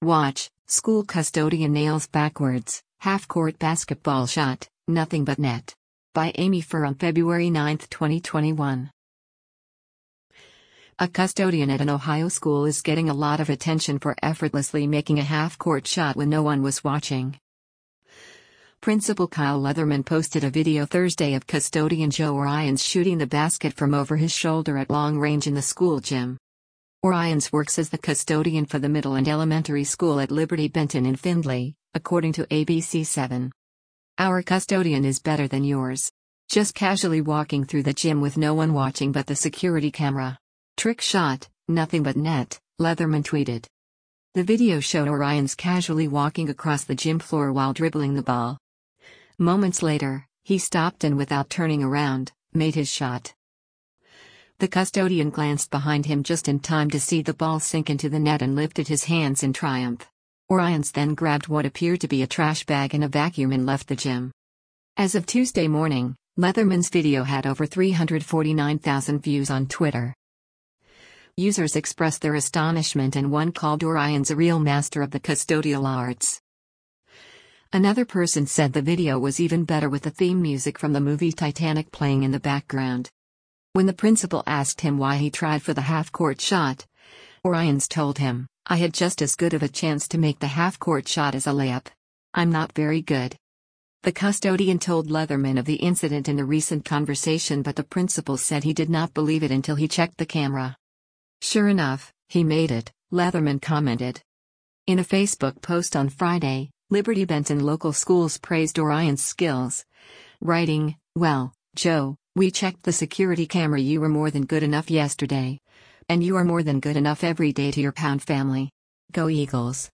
Watch, school custodian nails backwards, half-court basketball shot, nothing but net. By Amy Furr on February 9, 2021. A custodian at an Ohio school is getting a lot of attention for effortlessly making a half-court shot when no one was watching. Principal Kyle Leatherman posted a video Thursday of custodian Joe Orions shooting the basket from over his shoulder at long range in the school gym. Orions works as the custodian for the middle and elementary school at Liberty Benton in Findlay, according to ABC7. Our custodian is better than yours. Just casually walking through the gym with no one watching but the security camera. Trick shot, nothing but net, Leatherman tweeted. The video showed Orions casually walking across the gym floor while dribbling the ball. Moments later, he stopped and without turning around, made his shot. The custodian glanced behind him just in time to see the ball sink into the net and lifted his hands in triumph. Orions then grabbed what appeared to be a trash bag and a vacuum and left the gym. As of Tuesday morning, Leatherman's video had over 349,000 views on Twitter. Users expressed their astonishment and one called Orions a real master of the custodial arts. Another person said the video was even better with the theme music from the movie Titanic playing in the background. When the principal asked him why he tried for the half-court shot, Orions told him, "I had just as good of a chance to make the half-court shot as a layup. I'm not very good." The custodian told Leatherman of the incident in a recent conversation, but the principal said he did not believe it until he checked the camera. "Sure enough, he made it," Leatherman commented. In a Facebook post on Friday, Liberty Benton local schools praised Orions' skills, writing, "Well, Joe, we checked the security camera. You were more than good enough yesterday. And you are more than good enough every day to your Pound family. Go Eagles."